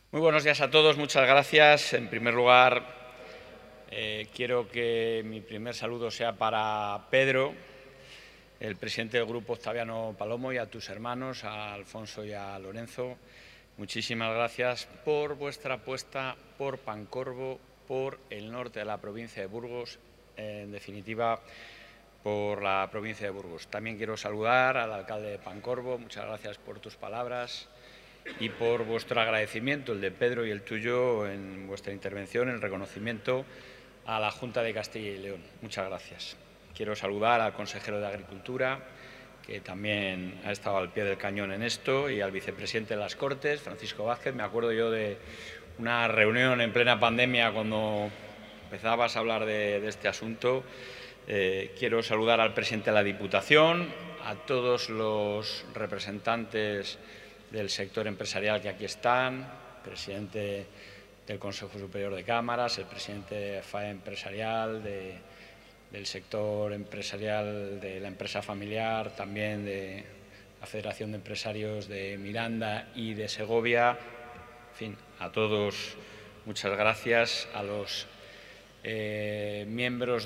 Muy buenos días a todos, muchas gracias. En primer lugar, quiero que mi primer saludo sea para Pedro, el presidente del Grupo Octaviano Palomo, y a tus hermanos, a Alfonso y a Lorenzo. Muchísimas gracias por vuestra apuesta por Pancorbo, por el norte de la provincia de Burgos, en definitiva, por la provincia de Burgos. También quiero saludar al alcalde de Pancorbo. Muchas gracias por tus palabras y por vuestro agradecimiento, el de Pedro y el tuyo, en vuestra intervención, el reconocimiento a la Junta de Castilla y León. Muchas gracias. Quiero saludar al consejero de Agricultura, que también ha estado al pie del cañón en esto, y al vicepresidente de las Cortes, Francisco Vázquez. Me acuerdo yo de una reunión en plena pandemia cuando empezabas a hablar de este asunto. Quiero saludar al presidente de la Diputación, a todos los representantes del sector empresarial que aquí están, presidente del Consejo Superior de Cámaras, el presidente de FAE empresarial, del sector empresarial de la empresa familiar, también de la Federación de Empresarios de Miranda y de Segovia. En fin, a todos muchas gracias, a los miembros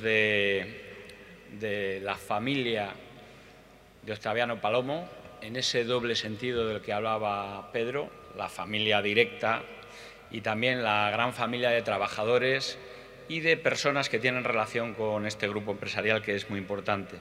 de la familia de Octaviano Palomo, en ese doble sentido del que hablaba Pedro, la familia directa y también la gran familia de trabajadores y de personas que tienen relación con este grupo empresarial, que es muy importante.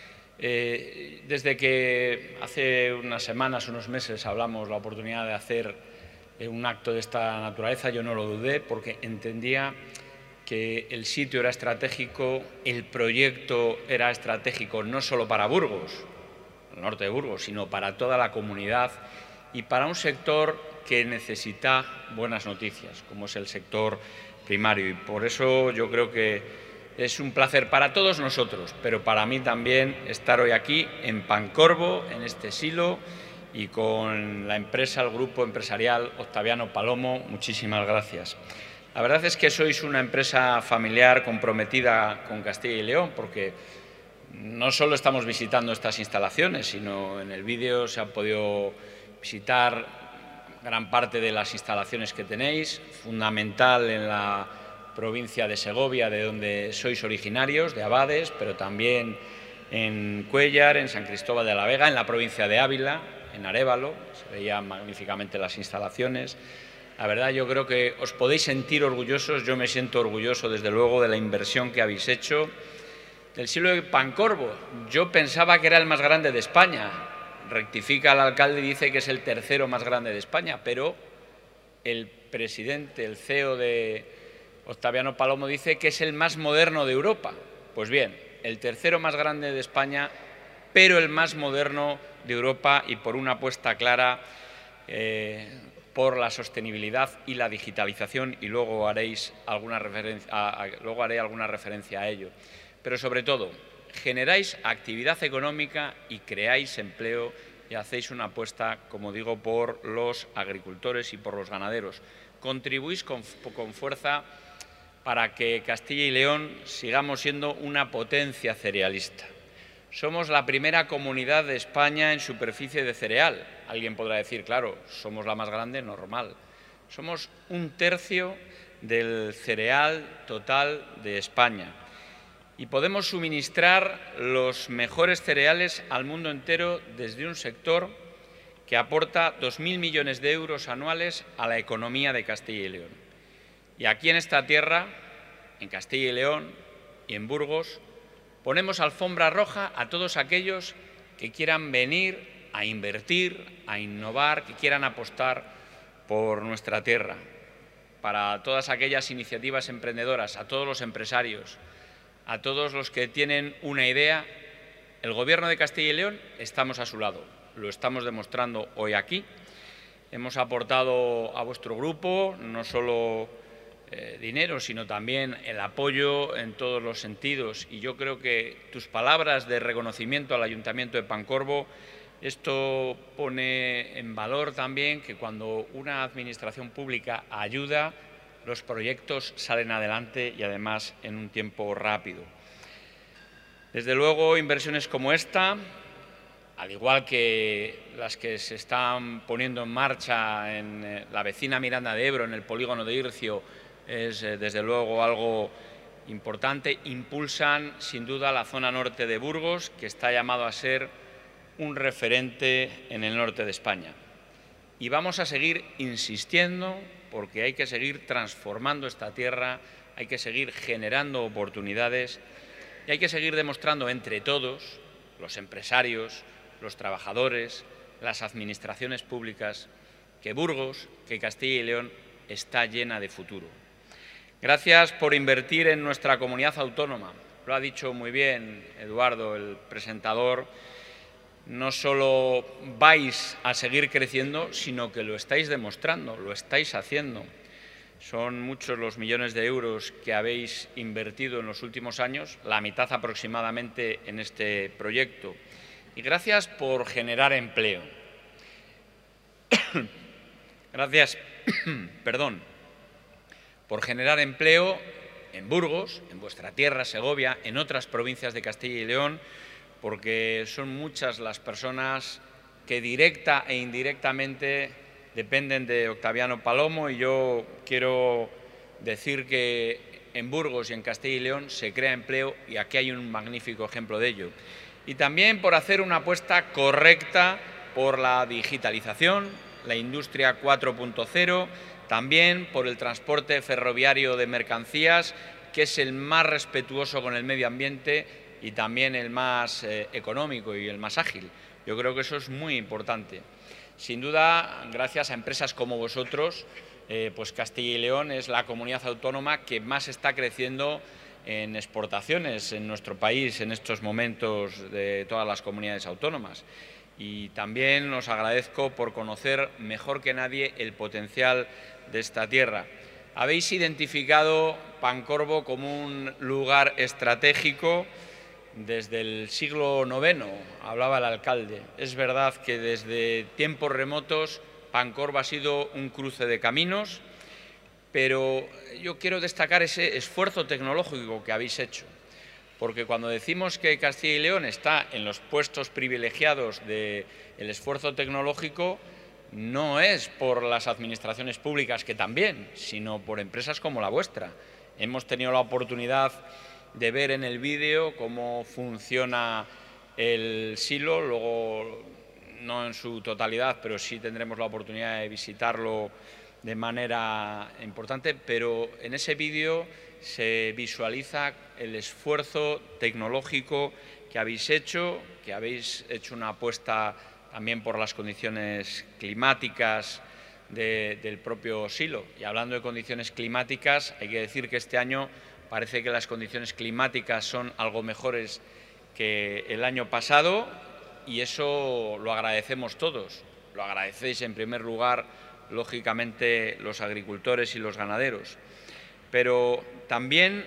Desde que hace unas semanas, unos meses, hablamos la oportunidad de hacer un acto de esta naturaleza, yo no lo dudé, porque entendía que el sitio era estratégico, el proyecto era estratégico no solo para Burgos, el norte de Burgos, sino para toda la comunidad y para un sector que necesita buenas noticias, como es el sector primario. Y por eso yo creo que es un placer para todos nosotros, pero para mí también, estar hoy aquí en Pancorbo, en este silo, y con la empresa, el grupo empresarial Octaviano Palomo. Muchísimas gracias. La verdad es que sois una empresa familiar comprometida con Castilla y León, porque no solo estamos visitando estas instalaciones, sino en el vídeo se ha podido visitar gran parte de las instalaciones que tenéis, fundamental en la provincia de Segovia, de donde sois originarios, de Abades, pero también en Cuéllar, en San Cristóbal de la Vega, en la provincia de Ávila, en Arévalo, se veían magníficamente las instalaciones. La verdad, yo creo que os podéis sentir orgullosos, yo me siento orgulloso desde luego de la inversión que habéis hecho. Del silo de Pancorbo, yo pensaba que era el más grande de España. Rectifica el alcalde y dice que es el tercero más grande de España, pero el presidente, el CEO de Octaviano Palomo, dice que es el más moderno de Europa. Pues bien, el tercero más grande de España, pero el más moderno de Europa, y por una apuesta clara por la sostenibilidad y la digitalización, y luego haré alguna referencia a ello. Pero sobre todo, generáis actividad económica y creáis empleo, y hacéis una apuesta, como digo, por los agricultores y por los ganaderos. Contribuís con fuerza para que Castilla y León sigamos siendo una potencia cerealista. Somos la primera comunidad de España en superficie de cereal. Alguien podrá decir, claro, somos la más grande, normal. Somos un tercio del cereal total de España. Y podemos suministrar los mejores cereales al mundo entero desde un sector que aporta 2.000 millones de euros anuales a la economía de Castilla y León. Y aquí en esta tierra, en Castilla y León y en Burgos, ponemos alfombra roja a todos aquellos que quieran venir a invertir, a innovar, que quieran apostar por nuestra tierra. Para todas aquellas iniciativas emprendedoras, a todos los empresarios, a todos los que tienen una idea, el Gobierno de Castilla y León estamos a su lado. Lo estamos demostrando hoy aquí. Hemos aportado a vuestro grupo no solo dinero, sino también el apoyo en todos los sentidos. Y yo creo que tus palabras de reconocimiento al Ayuntamiento de Pancorbo, esto pone en valor también que cuando una administración pública ayuda, los proyectos salen adelante, y además en un tiempo rápido. Desde luego, inversiones como esta al igual que las que se están poniendo en marcha en la vecina Miranda de Ebro, en el polígono de Ircio, es desde luego algo importante. Impulsan sin duda la zona norte de Burgos, que está llamado a ser un referente en el norte de España. Y vamos a seguir insistiendo porque hay que seguir transformando esta tierra, hay que seguir generando oportunidades y hay que seguir demostrando entre todos, los empresarios, los trabajadores, las administraciones públicas, que Burgos, que Castilla y León está llena de futuro. Gracias por invertir en nuestra comunidad autónoma. Lo ha dicho muy bien Eduardo, el presentador. No solo vais a seguir creciendo, sino que lo estáis demostrando, lo estáis haciendo. Son muchos los millones de euros que habéis invertido en los últimos años, la mitad aproximadamente en este proyecto. Y gracias por generar empleo. Gracias, por generar empleo en Burgos, en vuestra tierra, Segovia, en otras provincias de Castilla y León, porque son muchas las personas que directa e indirectamente dependen de Octaviano Palomo, y yo quiero decir que en Burgos y en Castilla y León se crea empleo y aquí hay un magnífico ejemplo de ello. Y también por hacer una apuesta correcta por la digitalización, la industria 4.0, también por el transporte ferroviario de mercancías, que es el más respetuoso con el medio ambiente y también el más económico y el más ágil. Yo creo que eso es muy importante. Sin duda, gracias a empresas como vosotros, pues Castilla y León es la comunidad autónoma que más está creciendo en exportaciones en nuestro país en estos momentos de todas las comunidades autónomas. Y también os agradezco por conocer mejor que nadie el potencial de esta tierra. Habéis identificado Pancorbo como un lugar estratégico desde el siglo IX, hablaba el alcalde. Es verdad que desde tiempos remotos Pancorbo ha sido un cruce de caminos, pero yo quiero destacar ese esfuerzo tecnológico que habéis hecho, porque cuando decimos que Castilla y León está en los puestos privilegiados del esfuerzo tecnológico, no es por las administraciones públicas, que también, sino por empresas como la vuestra. Hemos tenido la oportunidad de ver en el vídeo cómo funciona el silo, luego no en su totalidad, pero sí tendremos la oportunidad de visitarlo de manera importante, pero en ese vídeo se visualiza el esfuerzo tecnológico que habéis hecho una apuesta también por las condiciones climáticas del propio silo. Y hablando de condiciones climáticas, hay que decir que este año parece que las condiciones climáticas son algo mejores que el año pasado y eso lo agradecemos todos. Lo agradecéis en primer lugar, lógicamente, los agricultores y los ganaderos. Pero también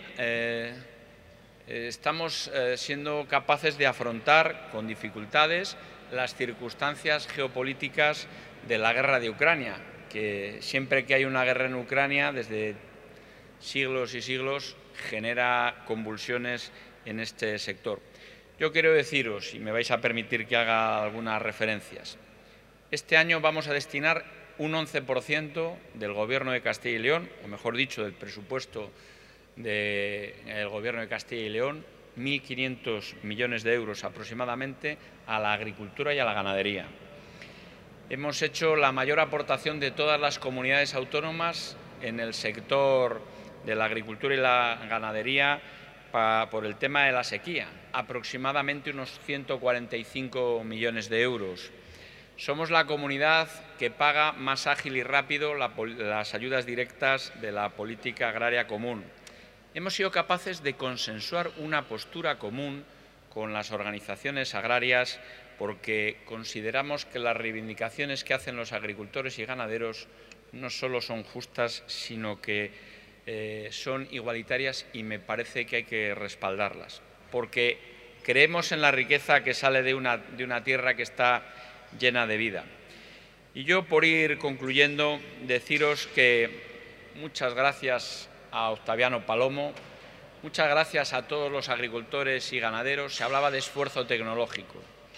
estamos siendo capaces de afrontar con dificultades las circunstancias geopolíticas de la guerra de Ucrania, que siempre que hay una guerra en Ucrania, desde siglos y siglos, genera convulsiones en este sector. Yo quiero deciros, y me vais a permitir que haga algunas referencias, este año vamos a destinar un 11% del Gobierno de Castilla y León, o mejor dicho, del presupuesto del Gobierno de Castilla y León, 1.500 millones de euros aproximadamente, a la agricultura y a la ganadería. Hemos hecho la mayor aportación de todas las comunidades autónomas en el sector de la agricultura y la ganadería por el tema de la sequía, aproximadamente unos 145 millones de euros. Somos la comunidad que paga más ágil y rápido las ayudas directas de la política agraria común. Hemos sido capaces de consensuar una postura común con las organizaciones agrarias porque consideramos que las reivindicaciones que hacen los agricultores y ganaderos no solo son justas, sino que son igualitarias y me parece que hay que respaldarlas. Porque creemos en la riqueza que sale de una tierra que está llena de vida. Y yo, por ir concluyendo, deciros que muchas gracias a Octaviano Palomo, muchas gracias a todos los agricultores y ganaderos. Se hablaba de esfuerzo tecnológico.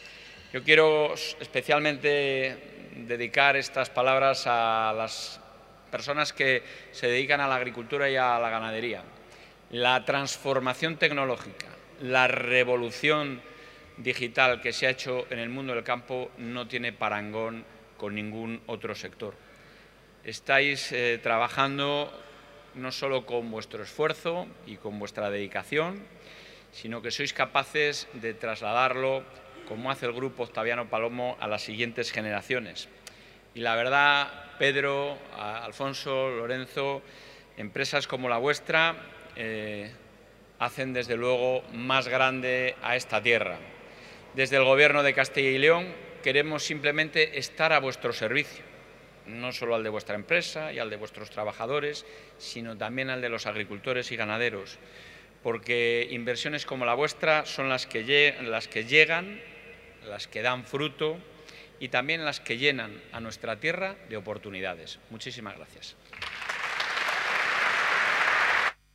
Yo quiero especialmente dedicar estas palabras a las personas que se dedican a la agricultura y a la ganadería. La transformación tecnológica, la revolución digital que se ha hecho en el mundo del campo no tiene parangón con ningún otro sector. Estáis trabajando no solo con vuestro esfuerzo y con vuestra dedicación, sino que sois capaces de trasladarlo, como hace el Grupo Octaviano Palomo, a las siguientes generaciones. Y la verdad, Pedro, Alfonso, Lorenzo, empresas como la vuestra hacen desde luego más grande a esta tierra. Desde el Gobierno de Castilla y León queremos simplemente estar a vuestro servicio, no solo al de vuestra empresa y al de vuestros trabajadores, sino también al de los agricultores y ganaderos, porque inversiones como la vuestra son las que llegan, las que dan fruto y también las que llenan a nuestra tierra de oportunidades. Muchísimas gracias.